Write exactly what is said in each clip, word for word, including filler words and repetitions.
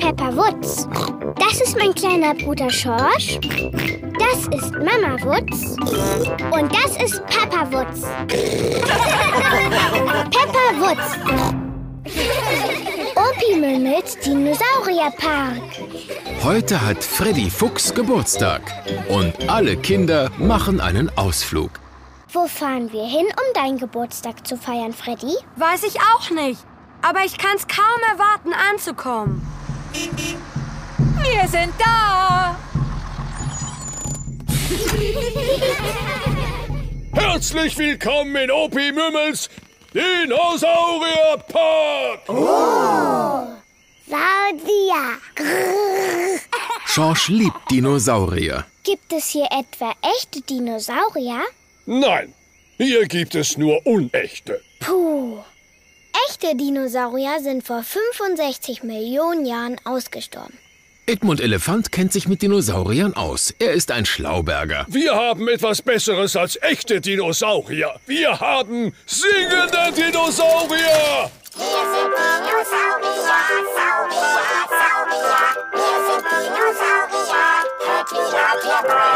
Peppa Wutz. Das ist mein kleiner Bruder Schorsch. Das ist Mama Wutz. Und das ist Papa Wutz. Peppa Wutz. Opi Mümmels Dinosaurierpark. Heute hat Freddy Fuchs Geburtstag und alle Kinder machen einen Ausflug. Wo fahren wir hin, um deinen Geburtstag zu feiern, Freddy? Weiß ich auch nicht, aber ich kann's kaum erwarten, anzukommen. Wir sind da! Herzlich willkommen in Opi Mümmels Dinosaurierpark! Oh! Saudia! Schorsch liebt Dinosaurier. Gibt es hier etwa echte Dinosaurier? Nein, hier gibt es nur unechte. Puh. Echte Dinosaurier sind vor fünfundsechzig Millionen Jahren ausgestorben. Edmund Elefant kennt sich mit Dinosauriern aus. Er ist ein Schlauberger. Wir haben etwas Besseres als echte Dinosaurier. Wir haben singende Dinosaurier! Wir sind Dinosaurier, Saurier, Saurier. Wir sind Dinosaurier, hört wie laut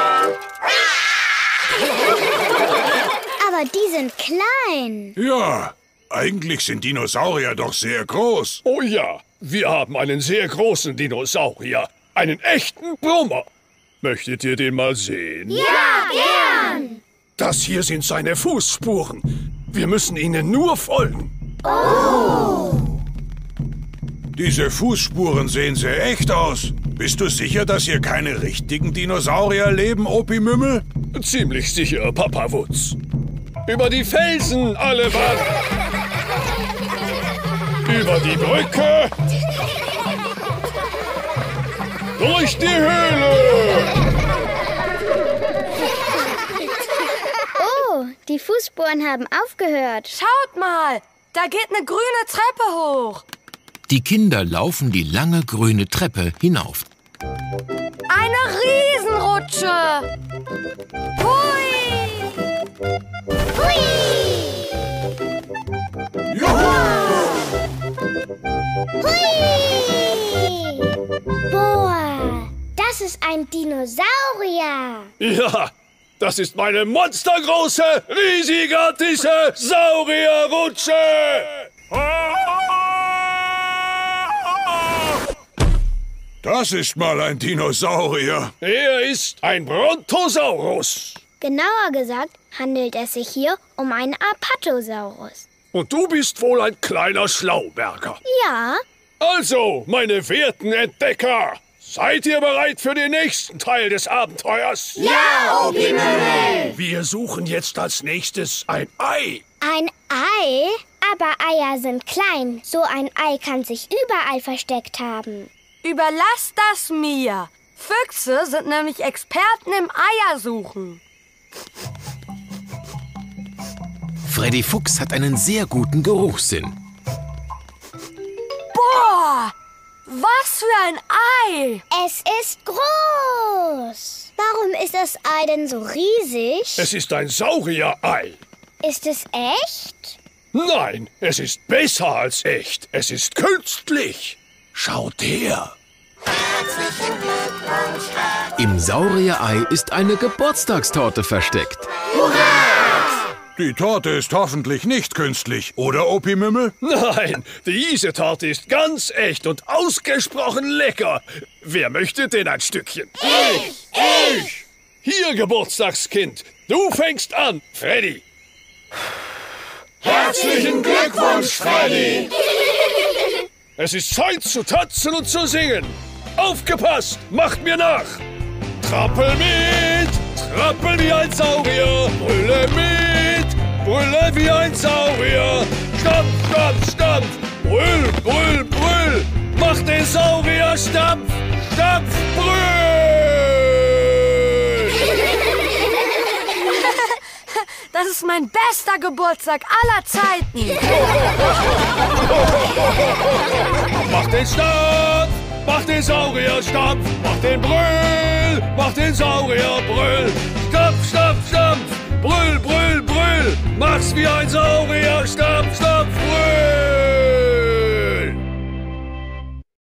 wir brüllen. Aber die sind klein. Ja, eigentlich sind Dinosaurier doch sehr groß. Oh ja, wir haben einen sehr großen Dinosaurier. Einen echten Brummer. Möchtet ihr den mal sehen? Ja, gern. Das hier sind seine Fußspuren. Wir müssen ihnen nur folgen. Oh. Diese Fußspuren sehen sehr echt aus. Bist du sicher, dass hier keine richtigen Dinosaurier leben, Opi Mümmel? Ziemlich sicher, Papa Wutz. Über die Felsen, alle Mann! Über die Brücke! Durch die Höhle! Oh, die Fußspuren haben aufgehört. Schaut mal, da geht eine grüne Treppe hoch. Die Kinder laufen die lange grüne Treppe hinauf. Eine Riesenrutsche. Hui! Hui! Hui! Boah, das ist ein Dinosaurier. Ja, das ist meine monstergroße, riesige Saurierrutsche! Das ist mal ein Dinosaurier. Er ist ein Brontosaurus. Genauer gesagt handelt es sich hier um einen Apatosaurus. Und du bist wohl ein kleiner Schlauberger. Ja. Also, meine werten Entdecker, seid ihr bereit für den nächsten Teil des Abenteuers? Ja, Opi Mümmel! Wir suchen jetzt als nächstes ein Ei. Ein Ei? Aber Eier sind klein. So ein Ei kann sich überall versteckt haben. Überlass das mir. Füchse sind nämlich Experten im Eiersuchen. Freddy Fuchs hat einen sehr guten Geruchssinn. Boah, was für ein Ei! Es ist groß. Warum ist das Ei denn so riesig? Es ist ein Saurier-Ei. Ist es echt? Nein, es ist besser als echt. Es ist künstlich. Schaut her. Herzlichen Glückwunsch, Im Saurier-Ei ist eine Geburtstagstorte versteckt. Die Torte ist hoffentlich nicht künstlich, oder, Opi Mümmel? Nein, diese Torte ist ganz echt und ausgesprochen lecker. Wer möchte denn ein Stückchen? Ich! Ich! Hier, Geburtstagskind, du fängst an, Freddy. Herzlichen Glückwunsch, Freddy! Es ist Zeit zu tanzen und zu singen. Aufgepasst, macht mir nach. Trappel mit, trappel wie ein Saurier. Brülle mit, brülle wie ein Saurier. Stampf, stampf, stampf, brüll, brüll, brüll. Mach den Saurier stampf, stampf, brüll. Das ist mein bester Geburtstag aller Zeiten. Mach den Stampf, mach den Saurier Stampf, mach den Brüll, mach den Saurier Brüll. Stampf, stampf, stampf, brüll, brüll, brüll. Mach's wie ein Saurier, stampf, stampf, brüll.